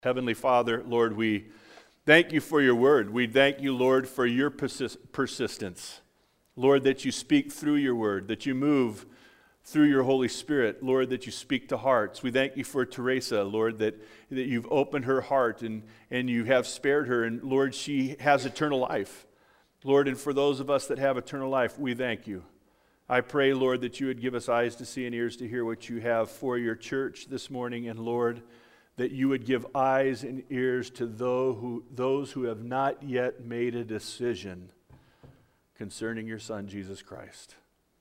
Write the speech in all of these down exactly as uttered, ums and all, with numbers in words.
Heavenly Father, Lord, we thank you for your word. We thank you, Lord, for your persis- persistence. Lord, that you speak through your word, that you move through your Holy Spirit. Lord, that you speak to hearts. We thank you for Teresa, Lord, that, that you've opened her heart and, and you have spared her. And Lord, she has eternal life. Lord, and for those of us that have eternal life, we thank you. I pray, Lord, that you would give us eyes to see and ears to hear what you have for your church this morning. And Lord, that you would give eyes and ears to those who, those who have not yet made a decision concerning your Son, Jesus Christ.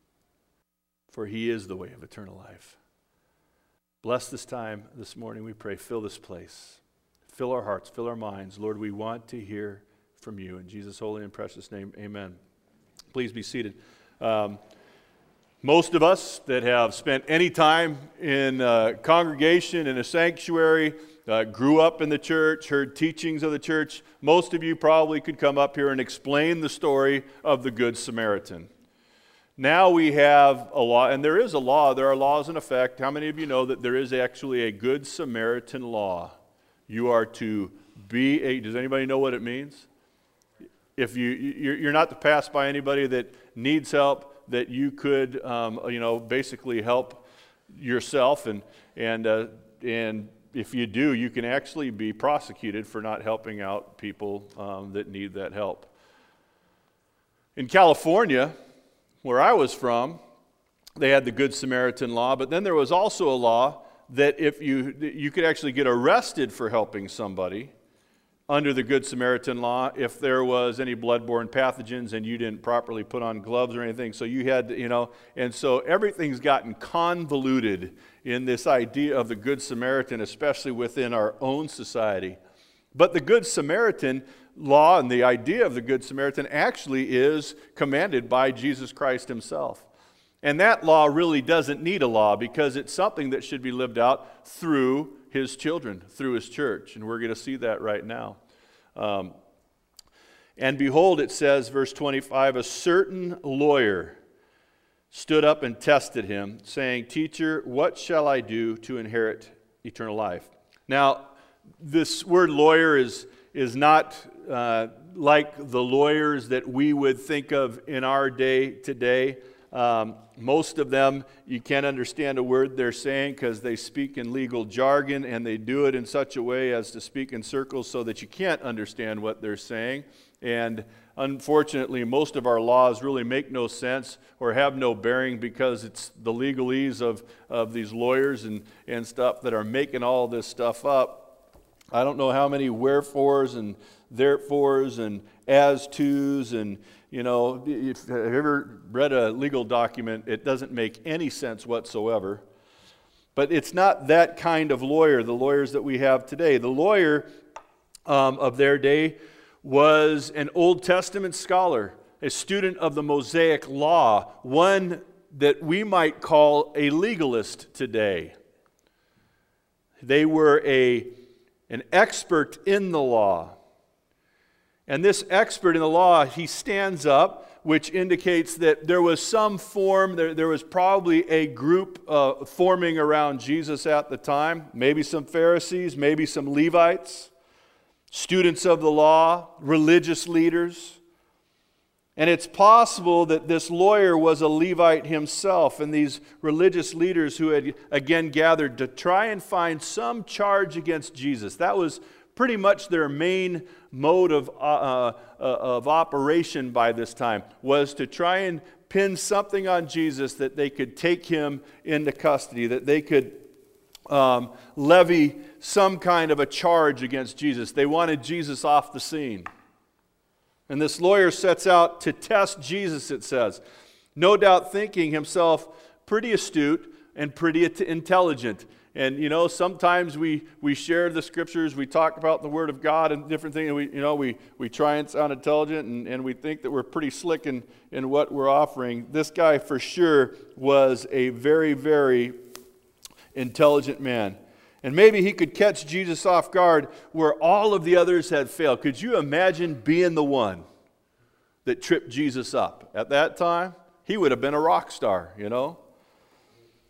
For he is the way of eternal life. Bless this time this morning, we pray. Fill this place. Fill our hearts, fill our minds. Lord, we want to hear from you. In Jesus' holy and precious name, amen. Please be seated. Um, Most of us that have spent any time in a congregation, in a sanctuary, uh, grew up in the church, heard teachings of the church, most of you probably could come up here and explain the story of the Good Samaritan. Now we have a law, and there is a law, there are laws in effect. How many of you know that there is actually a Good Samaritan law? You are to be a, does anybody know what it means? If you, you're not to pass by anybody that needs help, that you could, um, you know, basically help yourself, and and uh, and if you do, you can actually be prosecuted for not helping out people um, that need that help. In California, where I was from, they had the Good Samaritan law, but then there was also a law that if you you could actually get arrested for helping somebody under the Good Samaritan law if there was any bloodborne pathogens and you didn't properly put on gloves or anything. So you had to, you know, and so everything's gotten convoluted in this idea of the Good Samaritan, especially within our own society. But the Good Samaritan law and the idea of the Good Samaritan actually is commanded by Jesus Christ himself. And that law really doesn't need a law because it's something that should be lived out through his children, through his church. And we're going to see that right now. Um, and behold, it says, verse twenty-five, a certain lawyer stood up and tested him, saying, Teacher, what shall I do to inherit eternal life? Now, this word lawyer is, is not uh, like the lawyers that we would think of in our day today. Um, most of them, you can't understand a word they're saying because they speak in legal jargon, and they do it in such a way as to speak in circles so that you can't understand what they're saying. And unfortunately, most of our laws really make no sense or have no bearing because it's the legalese of, of these lawyers and, and stuff that are making all this stuff up. I don't know how many wherefores and therefores and as tos and you know, if you ever read a legal document, it doesn't make any sense whatsoever. But it's not that kind of lawyer, the lawyers that we have today. The lawyer um, of their day was an Old Testament scholar, a student of the Mosaic Law, one that we might call a legalist today. They were a, an expert in the law. And this expert in the law, he stands up, which indicates that there was some form, there, there was probably a group uh, forming around Jesus at the time. Maybe some Pharisees, maybe some Levites, students of the law, religious leaders. And it's possible that this lawyer was a Levite himself, and these religious leaders who had again gathered to try and find some charge against Jesus. That was pretty much their main mode of, uh, uh, of operation by this time, was to try and pin something on Jesus that they could take him into custody, that they could um, levy some kind of a charge against Jesus. They wanted Jesus off the scene. And this lawyer sets out to test Jesus, it says, no doubt thinking himself pretty astute and pretty intelligent. And, you know, sometimes we, we share the scriptures, we talk about the Word of God and different things, and we, you know, we, we try and sound intelligent, and, and we think that we're pretty slick in, in what we're offering. This guy for sure was a very, very intelligent man. And maybe he could catch Jesus off guard where all of the others had failed. Could you imagine being the one that tripped Jesus up? At that time, he would have been a rock star, you know.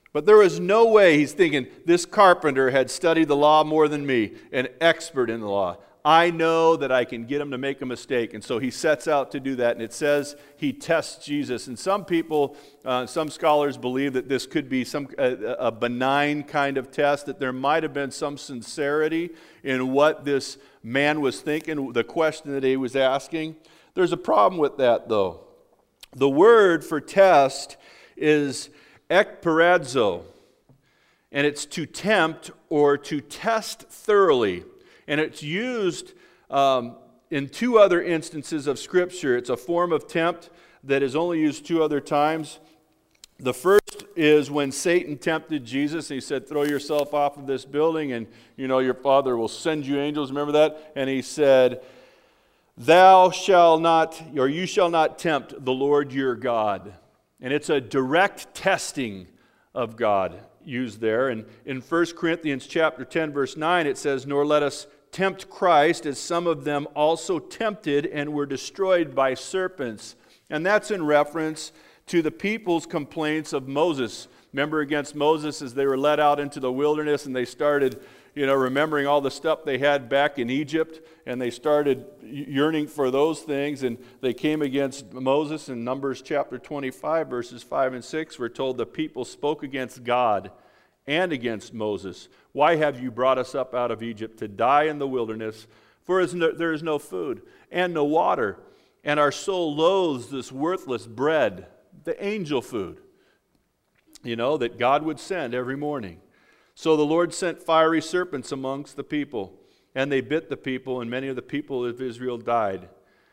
But there was no way, he's thinking, this carpenter had studied the law more than me, an expert in the law. I know that I can get him to make a mistake. And so he sets out to do that. And it says he tests Jesus. And some people, uh, some scholars believe that this could be some a, a benign kind of test, that there might have been some sincerity in what this man was thinking, the question that he was asking. There's a problem with that, though. The word for test is ekperadzo, and it's to tempt or to test thoroughly. And it's used um, in two other instances of Scripture. It's a form of tempt that is only used two other times. The first is when Satan tempted Jesus. He said, throw yourself off of this building and, you know, your Father will send you angels. Remember that? And he said, thou shalt not, or you shall not tempt the Lord your God. And it's a direct testing of God used there. And in First Corinthians chapter ten, verse nine, it says, nor let us tempt Christ, as some of them also tempted and were destroyed by serpents. And that's in reference to the people's complaints of Moses. Remember against Moses as they were led out into the wilderness and they started, you know, remembering all the stuff they had back in Egypt, and they started yearning for those things, and they came against Moses. In Numbers chapter twenty-five, verses five and six, we're told the people spoke against God and against Moses. Why have you brought us up out of Egypt to die in the wilderness? For there is no food and no water, and our soul loathes this worthless bread, the angel food, you know, that God would send every morning. So the Lord sent fiery serpents amongst the people, and they bit the people, and many of the people of Israel died.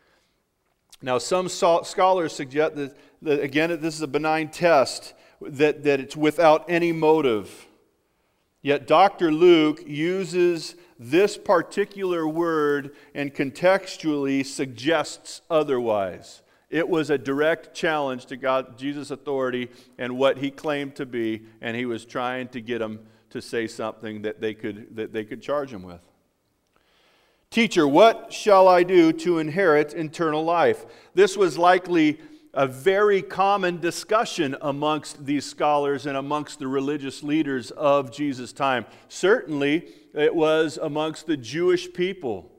Now, some scholars suggest that, that again, this is a benign test, that, that it's without any motive. Yet Doctor Luke uses this particular word and contextually suggests otherwise. It was a direct challenge to God, Jesus' authority and what he claimed to be, and he was trying to get them to say something that they could that they could charge him with. Teacher, what shall I do to inherit eternal life? This was likely a very common discussion amongst these scholars and amongst the religious leaders of Jesus' time. Certainly, it was amongst the Jewish people.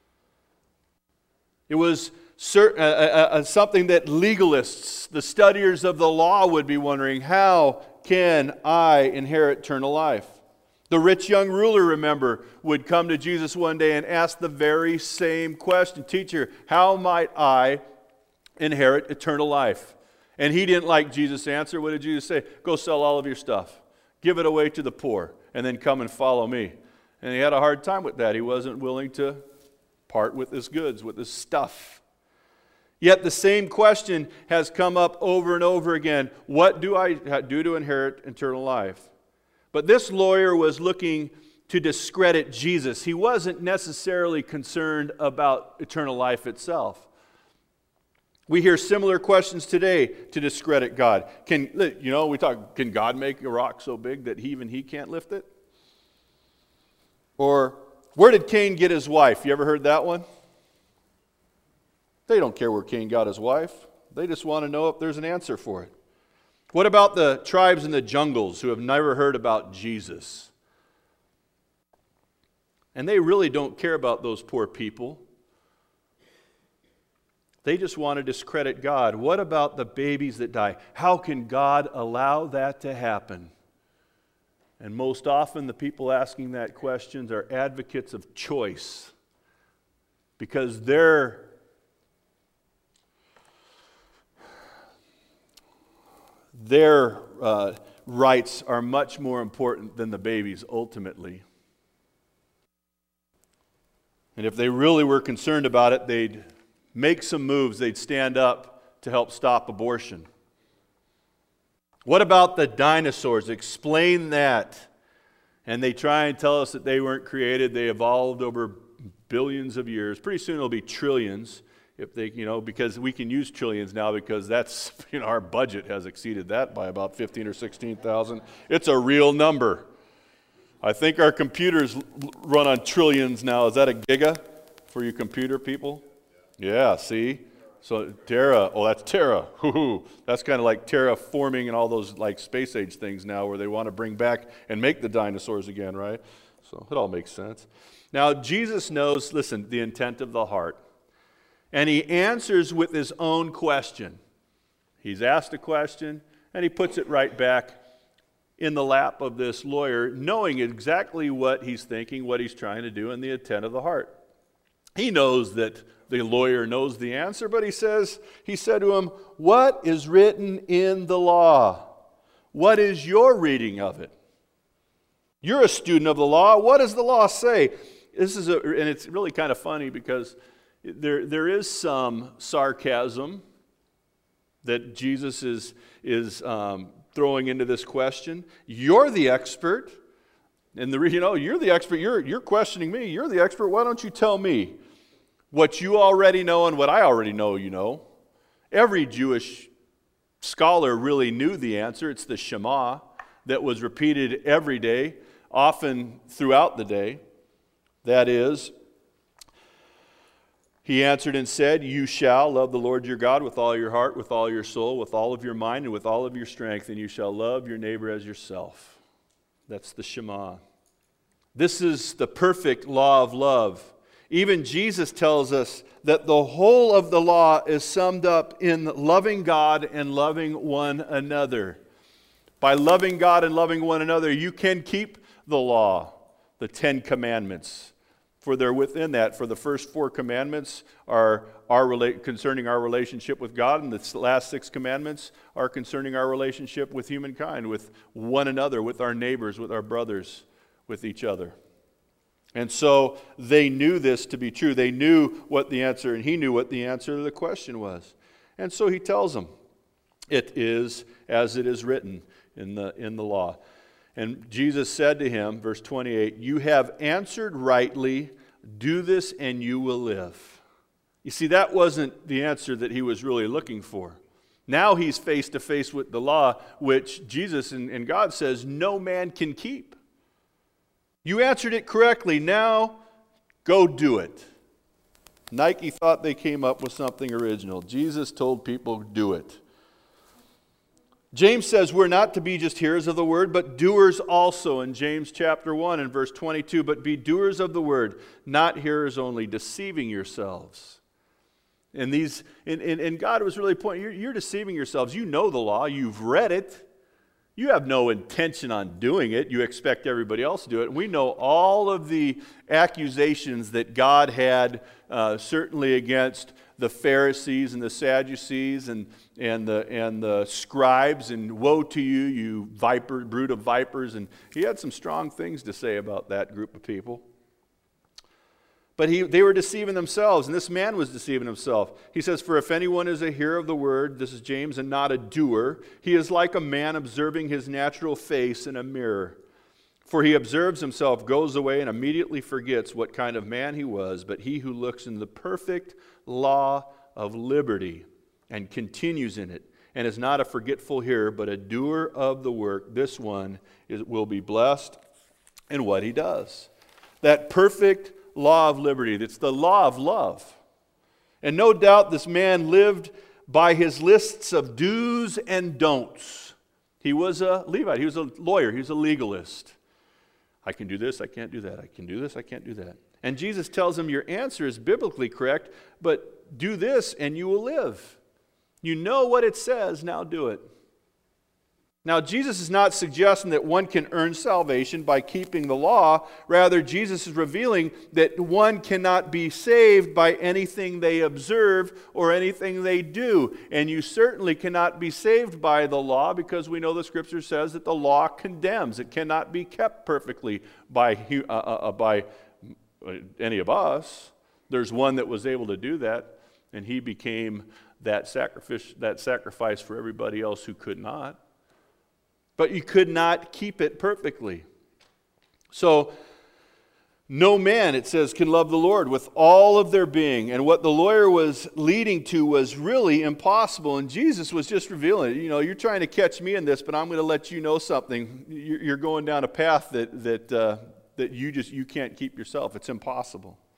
It was certain, uh, uh, uh, something that legalists, the studiers of the law, would be wondering, how can I inherit eternal life? The rich young ruler, remember, would come to Jesus one day and ask the very same question. Teacher, how might I inherit eternal life? And he didn't like Jesus' answer. What did Jesus say? Go sell all of your stuff. Give it away to the poor, and then come and follow me. And he had a hard time with that. He wasn't willing to part with his goods, with his stuff. Yet the same question has come up over and over again. What do I do to inherit eternal life? But this lawyer was looking to discredit Jesus. He wasn't necessarily concerned about eternal life itself. We hear similar questions today to discredit God. Can, you know, we talk, can God make a rock so big that even he can't lift it? Or, where did Cain get his wife? You ever heard that one? They don't care where Cain got his wife. They just want to know if there's an answer for it. What about the tribes in the jungles who have never heard about Jesus? And they really don't care about those poor people. They just want to discredit God. What about the babies that die? How can God allow that to happen? And most often the people asking that question are advocates of choice, because they're Their uh, rights are much more important than the babies ultimately. And if they really were concerned about it, they'd make some moves. They'd stand up to help stop abortion. What about the dinosaurs? Explain that. And they try and tell us that they weren't created. They evolved over billions of years. Pretty soon it'll be trillions. If they, you know, because we can use trillions now, because that's, you know, our budget has exceeded that by about fifteen or sixteen thousand. It's a real number. I think our computers run on trillions now. Is that a giga for you computer people? Yeah, see? So Terra, oh, that's Terra. Hoo-hoo. That's kind of like terraforming and all those like space age things now where they want to bring back and make the dinosaurs again, right? So it all makes sense. Now, Jesus knows, listen, the intent of the heart. And he answers with his own question. He's asked a question, and he puts it right back in the lap of this lawyer, knowing exactly what he's thinking, what he's trying to do, and the intent of the heart. He knows that the lawyer knows the answer, but he says, he said to him, "What is written in the law? What is your reading of it? You're a student of the law. What does the law say?" This is a, and it's really kind of funny because there there is some sarcasm that Jesus is is um, throwing into this question. You're the expert, and the you know you're the expert. You're you're questioning me. You're the expert. Why don't you tell me what you already know and what I already know? You know, every Jewish scholar really knew the answer. It's the Shema that was repeated every day, often throughout the day. That is, he answered and said, "You shall love the Lord your God with all your heart, with all your soul, with all of your mind, and with all of your strength, and you shall love your neighbor as yourself." That's the Shema. This is the perfect law of love. Even Jesus tells us that the whole of the law is summed up in loving God and loving one another. By loving God and loving one another, you can keep the law, the Ten Commandments. For they're within that. For the first four commandments are, are rela- concerning our relationship with God, and the last six commandments are concerning our relationship with humankind, with one another, with our neighbors, with our brothers, with each other. And so they knew this to be true. They knew what the answer, and he knew what the answer to the question was. And so he tells them, "It is as it is written in the, in the law." And Jesus said to him, verse twenty-eight, "You have answered rightly. Do this and you will live." You see, that wasn't the answer that he was really looking for. Now he's face to face with the law, which Jesus and, and God says no man can keep. You answered it correctly. Now go do it. Nike thought they came up with something original. Jesus told people, do it. James says we're not to be just hearers of the word, but doers also in James chapter one and verse twenty-two. "But be doers of the word, not hearers only, deceiving yourselves." And these, and, and, and God was really pointing, you're, you're deceiving yourselves. You know the law, you've read it. You have no intention on doing it. You expect everybody else to do it. We know all of the accusations that God had uh, certainly against the Pharisees and the Sadducees and, and, the, and the scribes, and woe to you, you viper, brood of vipers. And he had some strong things to say about that group of people. But he, they were deceiving themselves, and this man was deceiving himself. He says, "For if anyone is a hearer of the word," this is James, "and not a doer, he is like a man observing his natural face in a mirror. For he observes himself, goes away, and immediately forgets what kind of man he was. But he who looks in the perfect law of liberty and continues in it, and is not a forgetful hearer, but a doer of the work, this one is, will be blessed in what he does." That perfect law of liberty. It's the law of love. And no doubt this man lived by his lists of do's and don'ts. He was a Levite. He was a lawyer. He was a legalist. I can do this. I can't do that. I can do this. I can't do that. And Jesus tells him, your answer is biblically correct, but do this and you will live. You know what it says. Now do it. Now, Jesus is not suggesting that one can earn salvation by keeping the law. Rather, Jesus is revealing that one cannot be saved by anything they observe or anything they do. And you certainly cannot be saved by the law, because we know the Scripture says that the law condemns. It cannot be kept perfectly by, uh, uh, by any of us. There's one that was able to do that, and he became that sacrifice, that sacrifice for everybody else who could not. But you could not keep it perfectly. So, no man, it says, can love the Lord with all of their being. And what the lawyer was leading to was really impossible. And Jesus was just revealing it. You know, you're trying to catch me in this, but I'm going to let you know something. You're going down a path that that uh, that you just you can't keep yourself. It's impossible.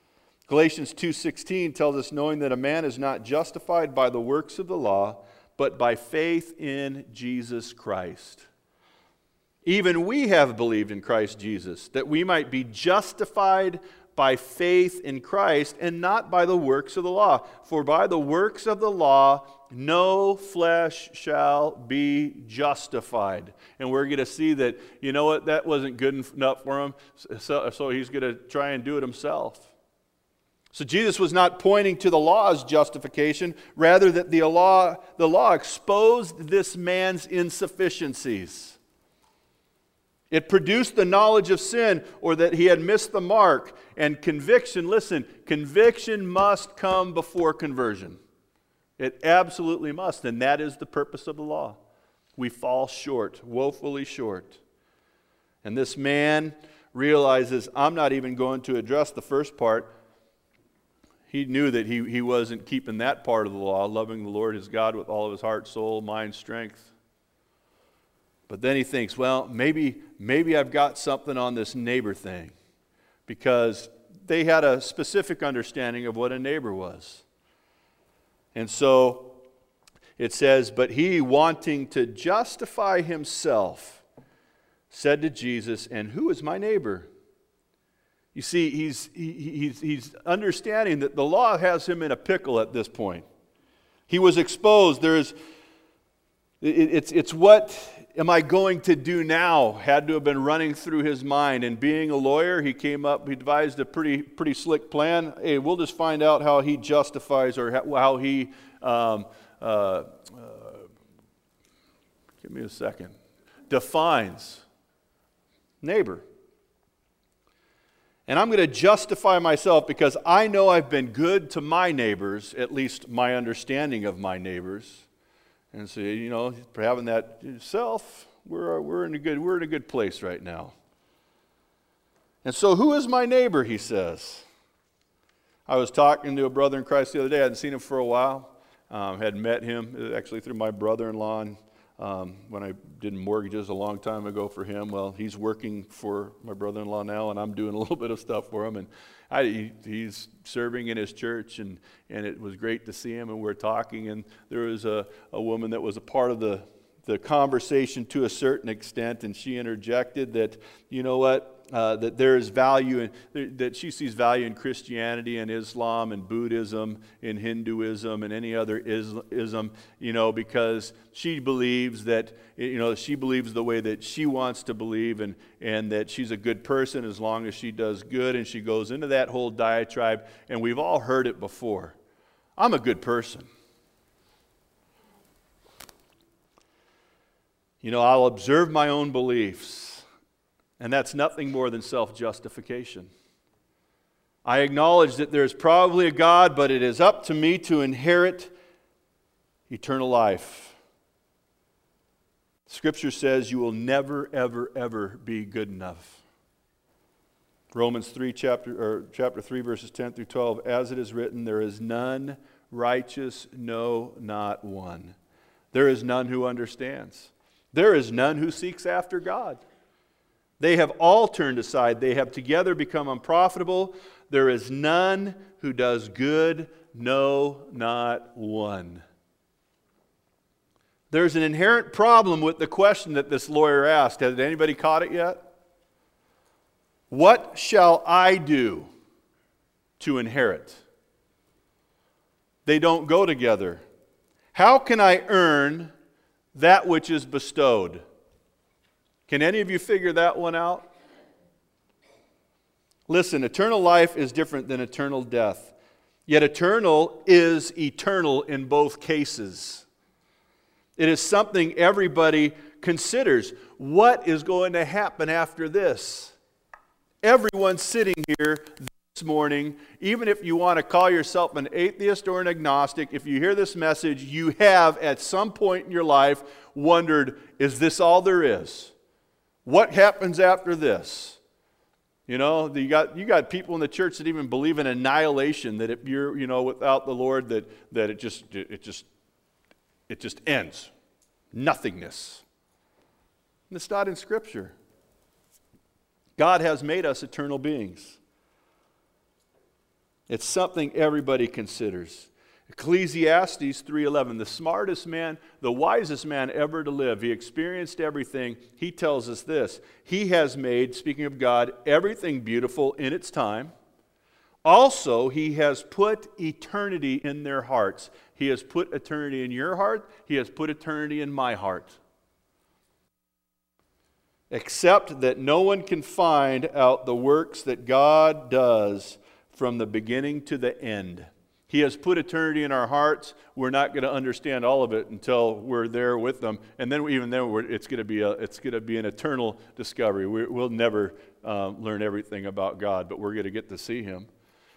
Galatians two sixteen tells us, knowing that a man is not justified by the works of the law, but by faith in Jesus Christ. Even we have believed in Christ Jesus, that we might be justified by faith in Christ and not by the works of the law. For by the works of the law, no flesh shall be justified. And we're going to see that, you know what, that wasn't good enough for him, so, so he's going to try and do it himself. So Jesus was not pointing to the law's justification, rather that the law, the law exposed this man's insufficiencies. It produced the knowledge of sin, or that he had missed the mark. And conviction, listen, conviction must come before conversion. It absolutely must, and that is the purpose of the law. We fall short, woefully short. And this man realizes, I'm not even going to address the first part. He knew that he, he wasn't keeping that part of the law, loving the Lord his God with all of his heart, soul, mind, strength. But then he thinks, well, maybe, maybe I've got something on this neighbor thing, because they had a specific understanding of what a neighbor was. And so it says, but he, wanting to justify himself, said to Jesus, and who is my neighbor? You see, he's, he, he's, he's understanding that the law has him in a pickle at this point. He was exposed. There's, it, it's, it's what am I going to do now had to have been running through his mind. And being a lawyer, he came up, he devised a pretty, pretty slick plan. Hey, we'll just find out how he justifies, or how he, um, uh, uh, give me a second, defines neighbor. And I'm going to justify myself because I know I've been good to my neighbors, at least my understanding of my neighbors. And so, you know, for having that self, we're, we're, in a good, we're in a good place right now. And so, who is my neighbor, he says. I was talking to a brother in Christ the other day. I hadn't seen him for a while. Um, had met him actually through my brother-in-law and, um, when I did mortgages a long time ago for him. Well, he's working for my brother-in-law now, and I'm doing a little bit of stuff for him. And I, he, he's serving in his church, and, and it was great to see him, and we're talking. And there was a, a woman that was a part of the, the conversation to a certain extent, and she interjected that, you know what, Uh, that there is value in, that she sees value in Christianity and Islam and Buddhism and Hinduism and any other ism, you know, because she believes that, you know, she believes the way that she wants to believe, and, and that she's a good person as long as she does good, and she goes into that whole diatribe, and we've all heard it before. I'm a good person. You know, I'll observe my own beliefs. And that's nothing more than self-justification. I acknowledge that there's probably a God, but it is up to me to inherit eternal life. Scripture says you will never, ever, ever be good enough. Romans three, chapter, or chapter three, verses ten through twelve, as it is written, there is none righteous, no, not one. There is none who understands. There is none who seeks after God. They have all turned aside. They have together become unprofitable. There is none who does good, no, not one. There's an inherent problem with the question that this lawyer asked. Has anybody caught it yet? What shall I do to inherit? They don't go together. How can I earn that which is bestowed? Can any of you figure that one out? Listen, eternal life is different than eternal death. Yet eternal is eternal in both cases. It is something everybody considers. What is going to happen after this? Everyone sitting here this morning, even if you want to call yourself an atheist or an agnostic, if you hear this message, you have at some point in your life wondered, is this all there is? What happens after this? You know, you got you got people in the church that even believe in annihilation, that if you're, you know, without the Lord, that that it just it just it just ends. Nothingness. And it's not in Scripture. God has made us eternal beings. It's something everybody considers. Ecclesiastes three eleven, the smartest man, the wisest man ever to live, he experienced everything. He tells us this: He has made, speaking of God, everything beautiful in its time. Also, He has put eternity in their hearts. He has put eternity in your heart. He has put eternity in my heart. Except that no one can find out the works that God does from the beginning to the end. He has put eternity in our hearts. We're not going to understand all of it until we're there with them, and then even then, we're, it's going to be a, it's going to be an eternal discovery. We, we'll never uh, learn everything about God, but we're going to get to see Him.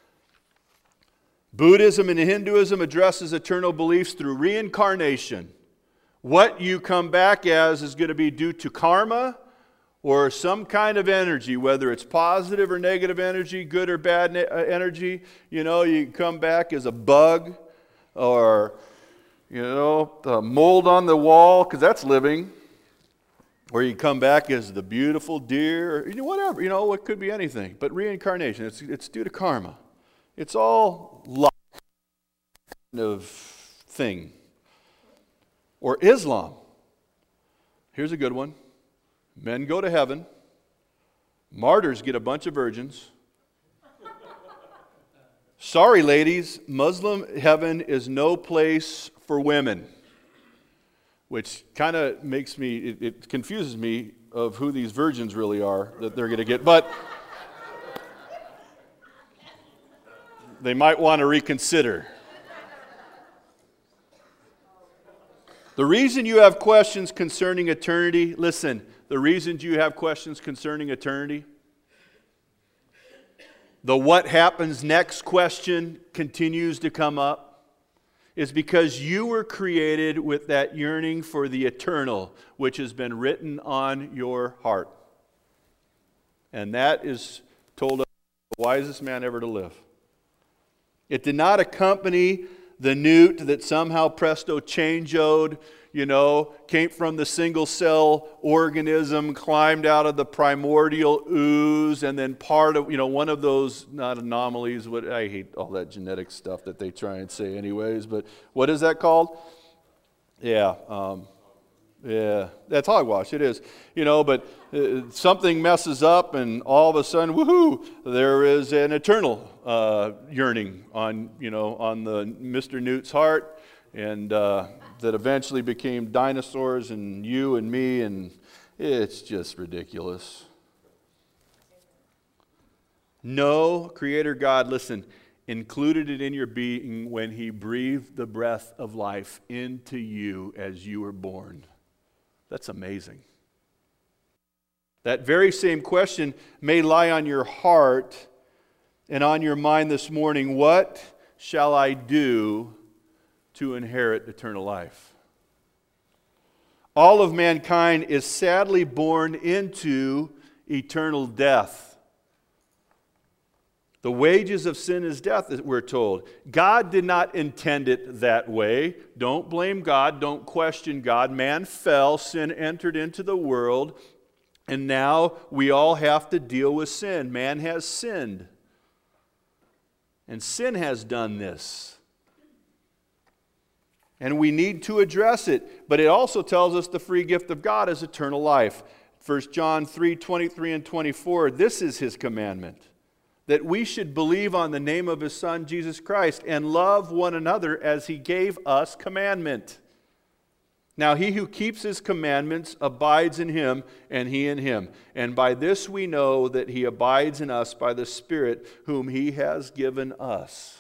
Buddhism and Hinduism addresses eternal beliefs through reincarnation. What you come back as is going to be due to karma or some kind of energy, whether it's positive or negative energy, good or bad ne- energy. You know, you come back as a bug or, you know, the mold on the wall, because that's living. Or you come back as the beautiful deer, or, you know, whatever. You know, it could be anything. But reincarnation, it's, it's due to karma. It's all luck kind of thing. Or Islam. Here's a good one. Men go to heaven. Martyrs get a bunch of virgins. Sorry, ladies, Muslim heaven is no place for women. Which kind of makes me, it, it confuses me of who these virgins really are that they're going to get. But they might want to reconsider. The reason you have questions concerning eternity, listen, the reasons you have questions concerning eternity, the what happens next question continues to come up, is because you were created with that yearning for the eternal, which has been written on your heart. And that is told us the wisest man ever to live. It did not accompany the newt that somehow presto changeoed, you know, came from the single cell organism, climbed out of the primordial ooze, and then part of, you know, one of those, not anomalies, what I hate all that genetic stuff that they try and say anyways, but what is that called? Yeah, um, yeah, that's hogwash, it is. You know, but uh, something messes up and all of a sudden, woohoo, there is an eternal uh, yearning on, you know, on the Mister Newt's heart, and uh, that eventually became dinosaurs and you and me, and it's just ridiculous. No, Creator God, listen, included it in your being when He breathed the breath of life into you as you were born. That's amazing. That very same question may lie on your heart and on your mind this morning. What shall I do to inherit eternal life? All of mankind is sadly born into eternal death. The wages of sin is death, we're told. God did not intend it that way. Don't blame God. Don't question God. Man fell. Sin entered into the world. And now we all have to deal with sin. Man has sinned. And sin has done this. And we need to address it. But it also tells us the free gift of God is eternal life. First John three, twenty-three and twenty-four, this is His commandment, that we should believe on the name of His Son, Jesus Christ, and love one another as He gave us commandment. Now he who keeps His commandments abides in Him, and He in him. And by this we know that He abides in us by the Spirit whom He has given us.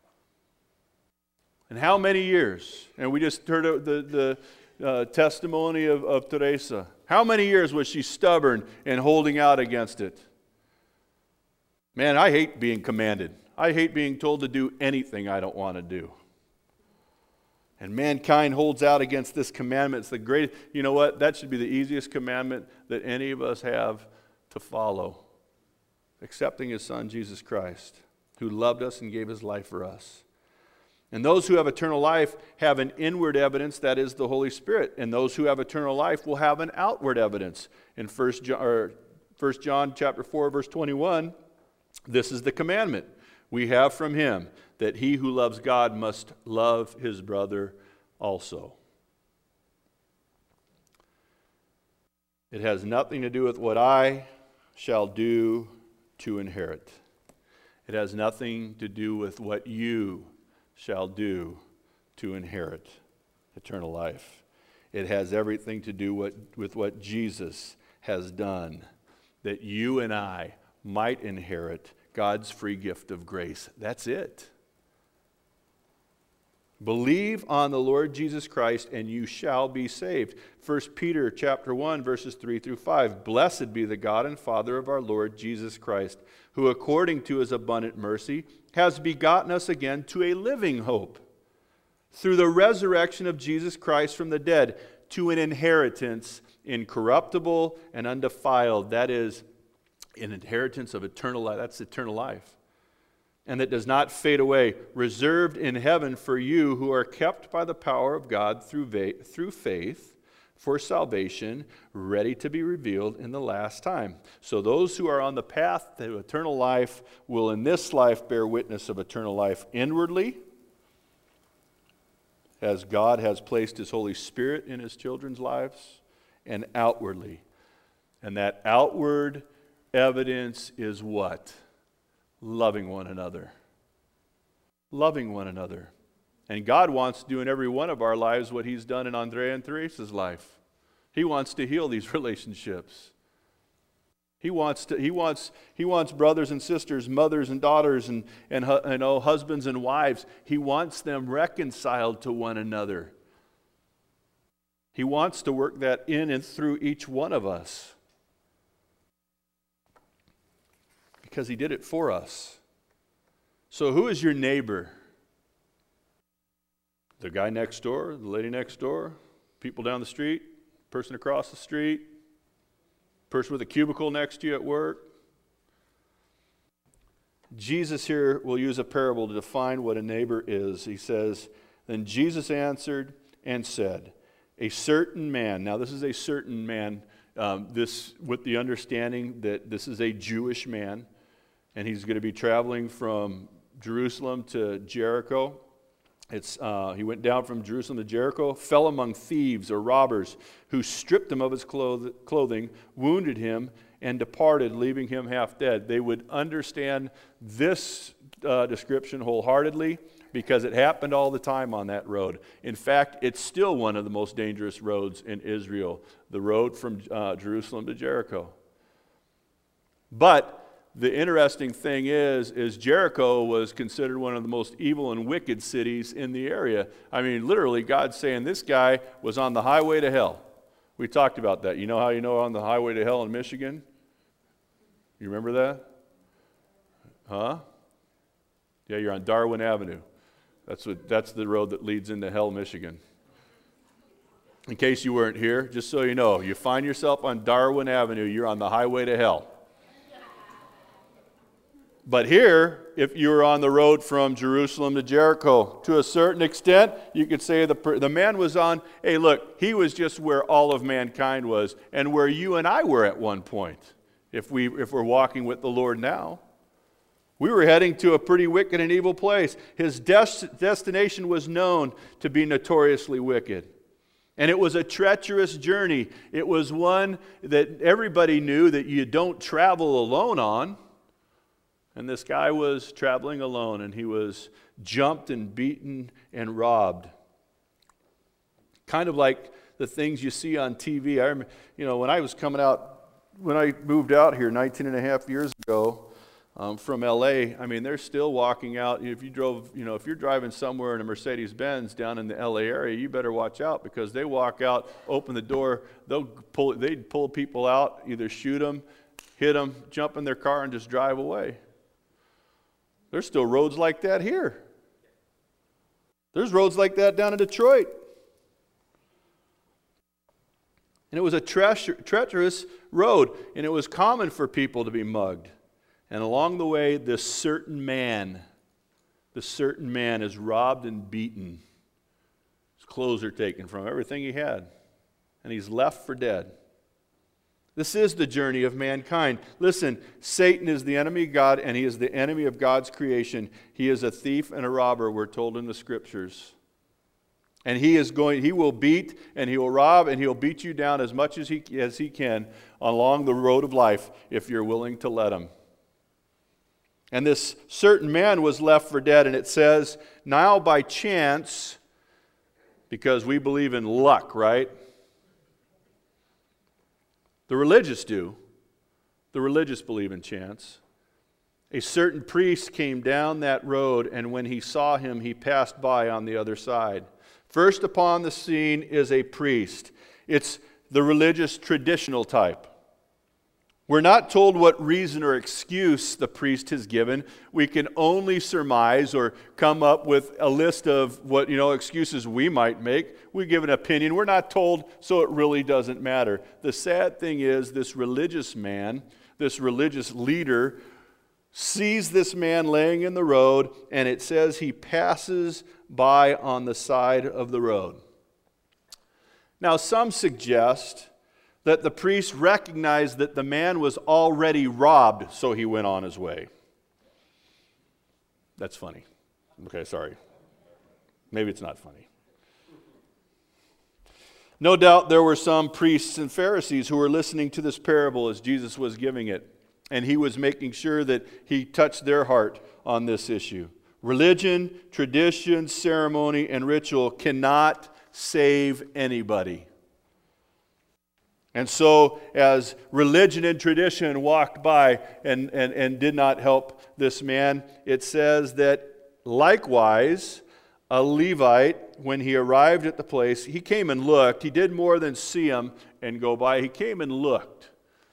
And how many years? And we just heard the, the uh, testimony of, of Teresa. How many years was she stubborn and holding out against it? Man, I hate being commanded. I hate being told to do anything I don't want to do. And mankind holds out against this commandment. It's the greatest. You know what? That should be the easiest commandment that any of us have to follow. Accepting His Son, Jesus Christ, who loved us and gave His life for us. And those who have eternal life have an inward evidence, that is the Holy Spirit. And those who have eternal life will have an outward evidence. In First John, or First John chapter four, verse twenty-one, this is the commandment. we have from him that he who loves God must love his brother also. It has nothing to do with what I shall do to inherit. It has nothing to do with what you shall do to inherit eternal life. It has everything to do what, with what Jesus has done, that you and I might inherit God's free gift of grace. That's it. Believe on the Lord Jesus Christ and you shall be saved. First Peter chapter one verses three through five. Blessed be the God and Father of our Lord Jesus Christ, who according to his abundant mercy has begotten us again to a living hope through the resurrection of Jesus Christ from the dead, to an inheritance incorruptible and undefiled. That is, an inheritance of eternal life. That's eternal life. And that does not fade away, reserved in heaven for you who are kept by the power of God through, va- through faith for salvation, ready to be revealed in the last time. So those who are on the path to eternal life will in this life bear witness of eternal life inwardly, as God has placed his Holy Spirit in his children's lives, and outwardly. And that outward evidence is what? Loving one another. Loving one another. And God wants to do in every one of our lives what he's done in Andrea and Theresa's life. He wants to heal these relationships. He wants to, he wants, he wants brothers and sisters, mothers and daughters, and, and, and oh, husbands and wives. He wants them reconciled to one another. He wants to work that in and through each one of us. Because he did it for us. So who is your neighbor? The guy next door, the lady next door, people down the street, person across the street, person with a cubicle next to you at work. Jesus here will use a parable to define what a neighbor is. He says, then Jesus answered and said, a certain man, now this is a certain man, um, this with the understanding that this is a Jewish man, and he's going to be traveling from Jerusalem to Jericho. It's, uh, he went down from Jerusalem to Jericho, fell among thieves or robbers who stripped him of his cloth- clothing, wounded him, and departed, leaving him half dead. They would understand this uh, description wholeheartedly because it happened all the time on that road. In fact, it's still one of the most dangerous roads in Israel, the road from uh, Jerusalem to Jericho. But the interesting thing is, is Jericho was considered one of the most evil and wicked cities in the area. I mean, literally, God's saying this guy was on the highway to hell. We talked about that. You know how you know on the highway to hell in Michigan? You remember that? Huh? Yeah, you're on Darwin Avenue. That's what, that's the road that leads into hell, Michigan. In case you weren't here, just so you know, you find yourself on Darwin Avenue, you're on the highway to hell. But here, if you were on the road from Jerusalem to Jericho, to a certain extent, you could say the, the man was on, hey, look, he was just where all of mankind was and where you and I were at one point, if, we, if we're walking with the Lord now. We were heading to a pretty wicked and evil place. His des- destination was known to be notoriously wicked. And it was a treacherous journey. It was one that everybody knew that you don't travel alone on. And this guy was traveling alone, and he was jumped and beaten and robbed. Kind of like the things you see on T V. I remember, you know, when I was coming out, when I moved out here nineteen and a half years ago um, from L A, I mean, they're still walking out. If you drove, you know, if you're driving somewhere in a Mercedes-Benz down in the L A area, you better watch out because they walk out, open the door, they'll pull, they'd pull people out, either shoot them, hit them, jump in their car, and just drive away. There's still roads like that here. There's roads like that down in Detroit. And it was a treacher- treacherous road, and it was common for people to be mugged. And along the way, this certain man, this certain man is robbed and beaten. His clothes are taken from him, everything he had. And he's left for dead. This is the journey of mankind. Listen, Satan is the enemy of God, and he is the enemy of God's creation. He is a thief and a robber, we're told in the Scriptures. And he is going, he will beat and he will rob and he'll beat you down as much as he, as he can along the road of life if you're willing to let him. And this certain man was left for dead, and it says, now by chance, because we believe in luck, right? The religious do. The religious believe in chance. A certain priest came down that road, and when he saw him, he passed by on the other side. First upon the scene is a priest. It's the religious traditional type. We're not told what reason or excuse the priest has given. We can only surmise or come up with a list of what, you know, excuses we might make. We give an opinion. We're not told, so it really doesn't matter. The sad thing is, this religious man, this religious leader, sees this man laying in the road, and it says he passes by on the side of the road. Now, some suggest that the priest recognized that the man was already robbed, so he went on his way. That's funny. Okay, sorry. Maybe it's not funny. No doubt there were some priests and Pharisees who were listening to this parable as Jesus was giving it, and he was making sure that he touched their heart on this issue. Religion, tradition, ceremony, and ritual cannot save anybody. And so, as religion and tradition walked by and, and, and did not help this man, it says that likewise, a Levite, when he arrived at the place, he came and looked. He did more than see him and go by. He came and looked.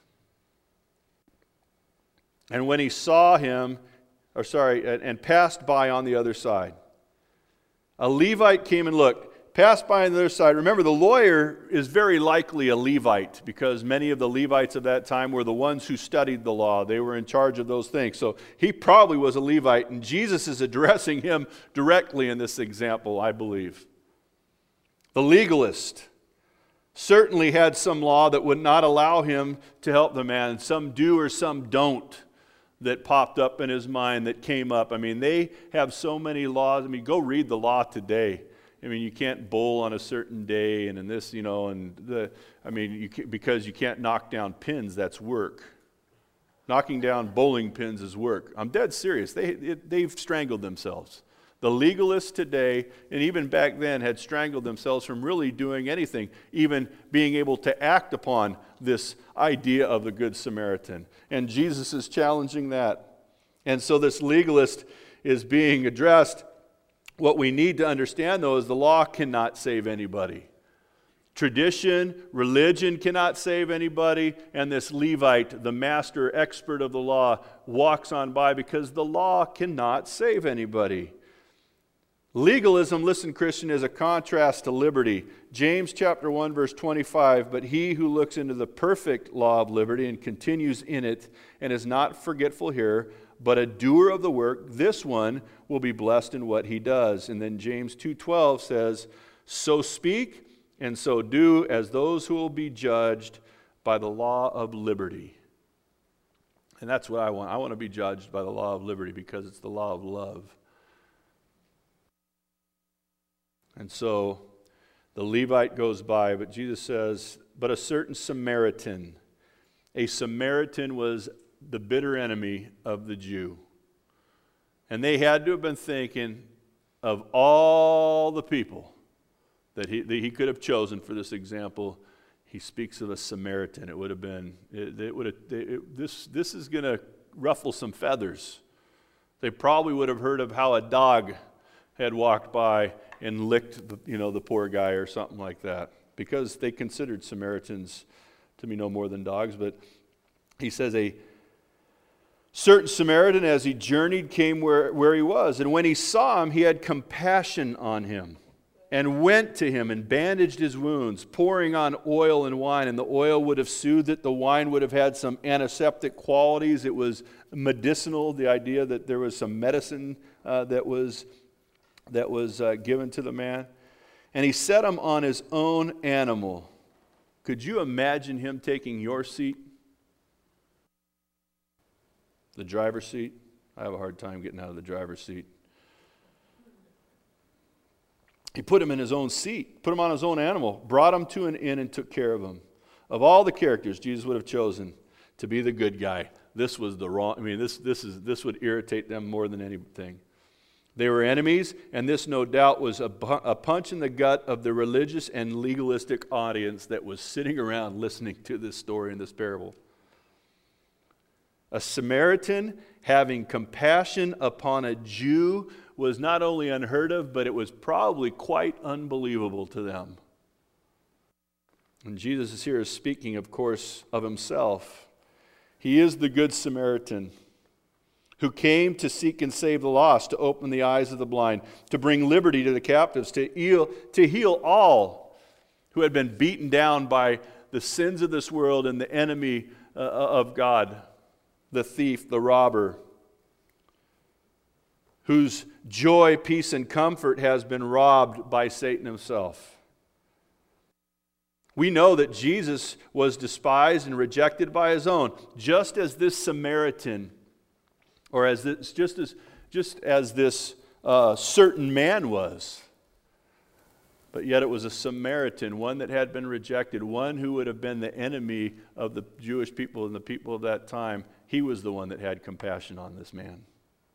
And when he saw him, or sorry, and, and passed by on the other side. A Levite came and looked. Passed by on the other side. Remember, the lawyer is very likely a Levite because many of the Levites of that time were the ones who studied the law. They were in charge of those things. So he probably was a Levite, and Jesus is addressing him directly in this example, I believe. The legalist certainly had some law that would not allow him to help the man. Some do or some don't that popped up in his mind, that came up. I mean, they have so many laws. I mean, go read the law today. I mean, you can't bowl on a certain day, and in this, you know, and the, I mean, you can, because you can't knock down pins, that's work. Knocking down bowling pins is work. I'm dead serious. They, it, they've strangled themselves. The legalists today, and even back then, had strangled themselves from really doing anything, even being able to act upon this idea of the Good Samaritan. And Jesus is challenging that. And so this legalist is being addressed. What we need to understand, though, is the law cannot save anybody. Tradition, religion cannot save anybody, and this Levite, the master expert of the law, walks on by because the law cannot save anybody. Legalism, listen, Christian, is a contrast to liberty. James chapter one, verse twenty-five, but he who looks into the perfect law of liberty and continues in it and is not forgetful here, but a doer of the work, this one will be blessed in what he does. And then James two twelve says, so speak and so do as those who will be judged by the law of liberty. And that's what I want. I want to be judged by the law of liberty because it's the law of love. And so the Levite goes by, but Jesus says, but a certain Samaritan. A Samaritan was the bitter enemy of the Jew. And they had to have been thinking of all the people that he, that he could have chosen for this example. He speaks of a Samaritan. It would have been, it, it would have, it, this, this is going to ruffle some feathers. They probably would have heard of how a dog had walked by and licked the, you know, the poor guy or something like that, because they considered Samaritans to be no more than dogs. But he says a certain Samaritan, as he journeyed, came where, where he was. And when he saw him, he had compassion on him and went to him and bandaged his wounds, pouring on oil and wine. And the oil would have soothed it. The wine would have had some antiseptic qualities. It was medicinal, the idea that there was some medicine uh, that was that was uh, given to the man. And he set him on his own animal. Could you imagine him taking your seat? The driver's seat? I have a hard time getting out of the driver's seat. He put him in his own seat, put him on his own animal, brought him to an inn and took care of him. Of all the characters Jesus would have chosen to be the good guy, this was the wrong, I mean, this, this, is, this would irritate them more than anything. They were enemies, and this no doubt was a, a punch in the gut of the religious and legalistic audience that was sitting around listening to this story and this parable. A Samaritan having compassion upon a Jew was not only unheard of, but it was probably quite unbelievable to them. And Jesus is here speaking, of course, of himself. He is the Good Samaritan who came to seek and save the lost, to open the eyes of the blind, to bring liberty to the captives, to heal, to heal all who had been beaten down by the sins of this world and the enemy uh, of God, the thief, the robber, whose joy, peace, and comfort has been robbed by Satan himself. We know that Jesus was despised and rejected by his own, just as this Samaritan, or as this, just as just as this uh, certain man was. But yet it was a Samaritan, one that had been rejected, one who would have been the enemy of the Jewish people and the people of that time. He was the one that had compassion on this man.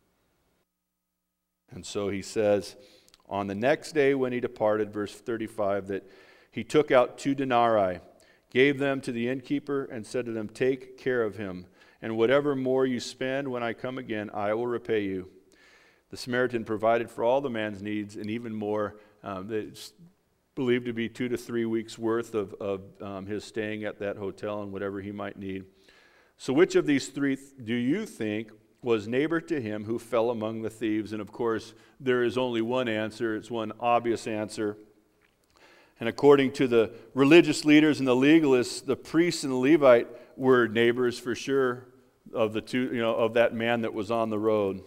And so he says, on the next day when he departed, verse thirty-five, that he took out two denarii, gave them to the innkeeper, and said to them, take care of him, and whatever more you spend when I come again, I will repay you. The Samaritan provided for all the man's needs, and even more. Um, it's believed to be two to three weeks' worth of, of um, his staying at that hotel and whatever he might need. So which of these three do you think was neighbor to him who fell among the thieves? And of course, there is only one answer. It's one obvious answer. And according to the religious leaders and the legalists, the priest and the Levite were neighbors for sure of the two, you know, of that man that was on the road.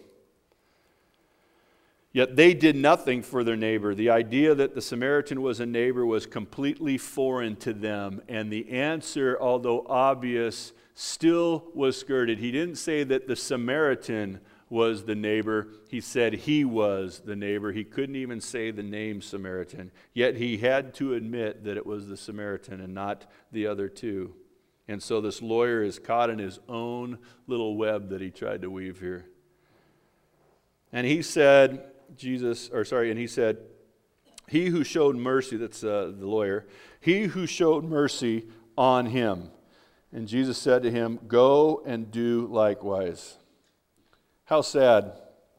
Yet they did nothing for their neighbor. The idea that the Samaritan was a neighbor was completely foreign to them. And the answer, although obvious, still was skirted. He didn't say that the Samaritan was the neighbor. He said he was the neighbor. He couldn't even say the name Samaritan. Yet he had to admit that it was the Samaritan and not the other two. And so this lawyer is caught in his own little web that he tried to weave here. And he said, Jesus, or sorry, and he said, he who showed mercy, that's uh, the lawyer, he who showed mercy on him. And Jesus said to him, go and do likewise. How sad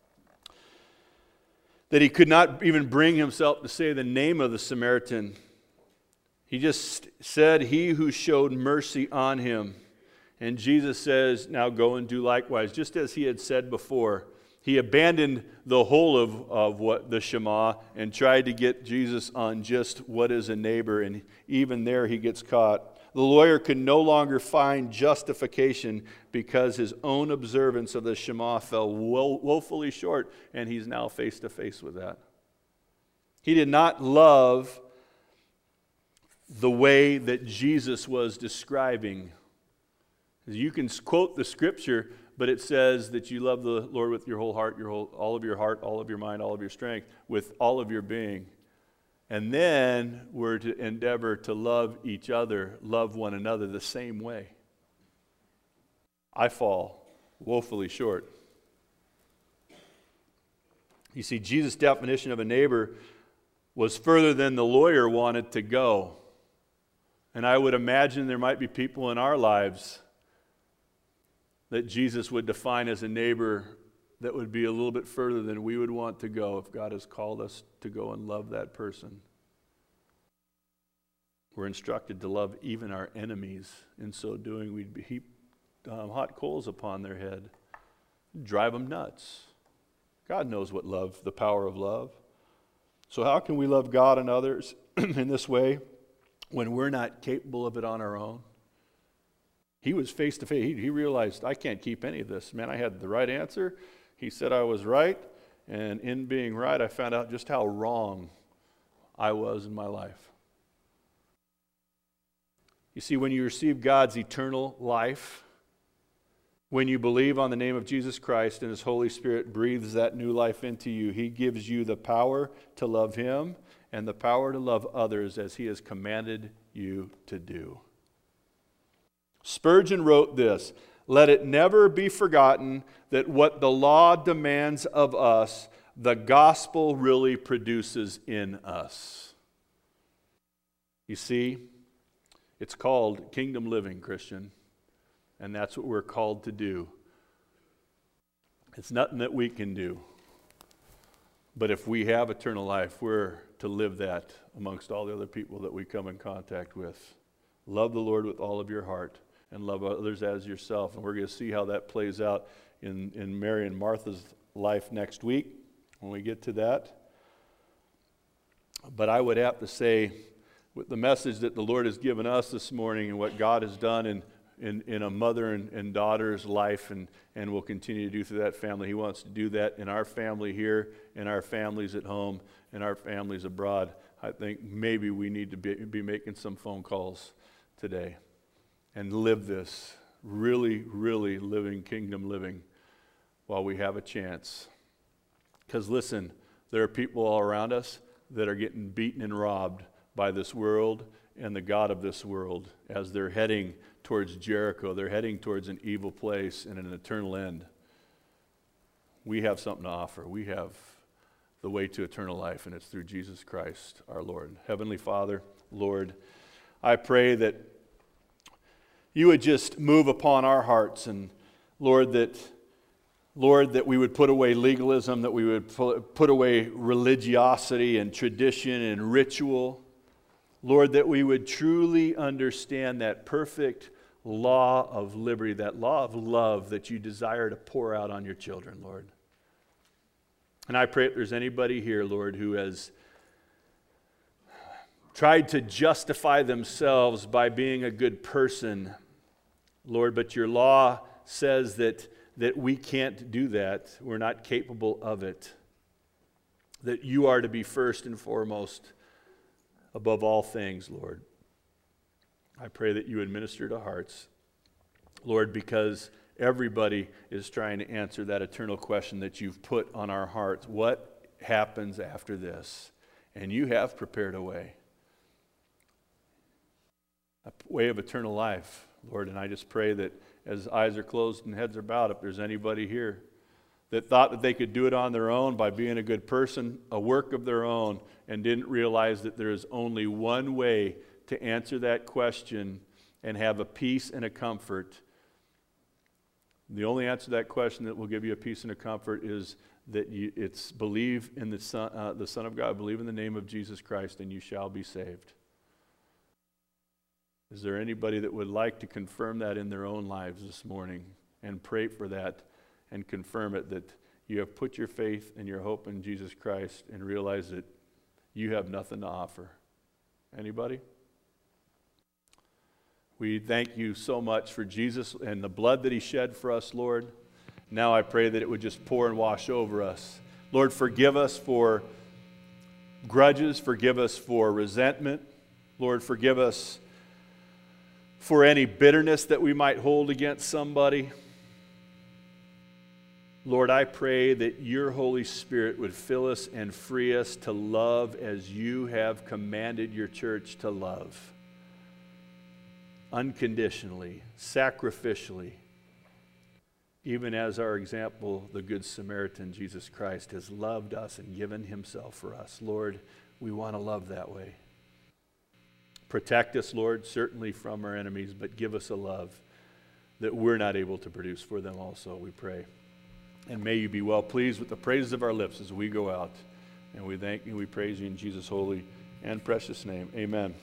that he could not even bring himself to say the name of the Samaritan. He just said, he who showed mercy on him. And Jesus says, now go and do likewise. Just as he had said before, he abandoned the whole of, of what the Shema and tried to get Jesus on just what is a neighbor. And even there he gets caught. The lawyer could no longer find justification because his own observance of the Shema fell wo- woefully short, and he's now face to face with that. He did not love the way that Jesus was describing. You can quote the scripture, but it says that you love the Lord with your whole heart, your whole, all of your heart, all of your mind, all of your strength, with all of your being. And then we're to endeavor to love each other, love one another the same way. I fall woefully short. You see, Jesus' definition of a neighbor was further than the lawyer wanted to go. And I would imagine there might be people in our lives that Jesus would define as a neighbor that would be a little bit further than we would want to go if God has called us to go and love that person. We're instructed to love even our enemies. In so doing, we'd heap um, hot coals upon their head, drive them nuts. God knows what love, the power of love. So how can we love God and others in this way when we're not capable of it on our own? He was face to face. He, he realized, I can't keep any of this. Man, I had the right answer. He said I was right. And in being right, I found out just how wrong I was in my life. You see, when you receive God's eternal life, when you believe on the name of Jesus Christ and His Holy Spirit breathes that new life into you, He gives you the power to love Him and the power to love others as He has commanded you to do. Spurgeon wrote this, "Let it never be forgotten that what the law demands of us, the gospel really produces in us." You see, it's called kingdom living, Christian, and that's what we're called to do. It's nothing that we can do, but if we have eternal life, we're to live that amongst all the other people that we come in contact with. Love the Lord with all of your heart and love others as yourself, and we're going to see how that plays out in, in Mary and Martha's life next week when we get to that. But I would have to say, with the message that the Lord has given us this morning and what God has done in, in, in a mother and, and daughter's life and, and will continue to do through that family, He wants to do that in our family here, in our families at home, in our families abroad. I think maybe we need to be, be making some phone calls today and live this, really, really living kingdom living while we have a chance. Because listen, there are people all around us that are getting beaten and robbed by this world and the God of this world as they're heading towards Jericho. They're heading towards an evil place and an eternal end. We have something to offer. We have the way to eternal life, and it's through Jesus Christ our Lord. Heavenly Father, Lord, I pray that You would just move upon our hearts, and Lord, that Lord, that we would put away legalism, that we would put away religiosity and tradition and ritual. Lord, that we would truly understand that perfect law of liberty, that law of love that You desire to pour out on Your children, Lord. And I pray if there's anybody here, Lord, who has tried to justify themselves by being a good person, Lord, but Your law says that, that we can't do that. We're not capable of it. That You are to be first and foremost above all things, Lord. I pray that You would minister to hearts, Lord, because everybody is trying to answer that eternal question that You've put on our hearts. What happens after this? And You have prepared a way. A way of eternal life, Lord. And I just pray that as eyes are closed and heads are bowed, if there's anybody here that thought that they could do it on their own by being a good person, a work of their own, and didn't realize that there is only one way to answer that question and have a peace and a comfort. The only answer to that question that will give you a peace and a comfort is that you, it's believe in the Son, uh, the Son of God, believe in the name of Jesus Christ, and you shall be saved. Is there anybody that would like to confirm that in their own lives this morning and pray for that and confirm it, that you have put your faith and your hope in Jesus Christ and realize that you have nothing to offer? Anybody? We thank You so much for Jesus and the blood that He shed for us, Lord. Now I pray that it would just pour and wash over us. Lord, forgive us for grudges. Forgive us for resentment. Lord, forgive us for any bitterness that we might hold against somebody. Lord, I pray that Your Holy Spirit would fill us and free us to love as You have commanded Your church to love. Unconditionally, sacrificially, even as our example, the Good Samaritan, Jesus Christ, has loved us and given Himself for us. Lord, we want to love that way. Protect us, Lord, certainly from our enemies, but give us a love that we're not able to produce for them also, we pray. And may You be well pleased with the praises of our lips as we go out. And we thank You, we praise You in Jesus' holy and precious name. Amen.